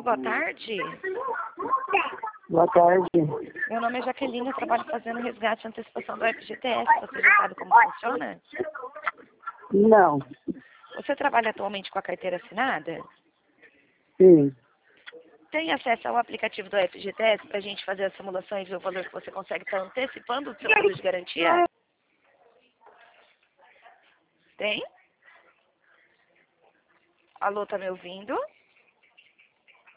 Alô, boa tarde. Boa tarde. Meu nome é Jaqueline, eu trabalho fazendo resgate e antecipação do FGTS. Você já sabe como funciona? Não. Você trabalha atualmente com a carteira assinada? Sim. Tem acesso ao aplicativo do FGTS para a gente fazer as simulações e ver o valor que você consegue estar antecipando do seu fundo de garantia? Tem? Alô, tá me ouvindo?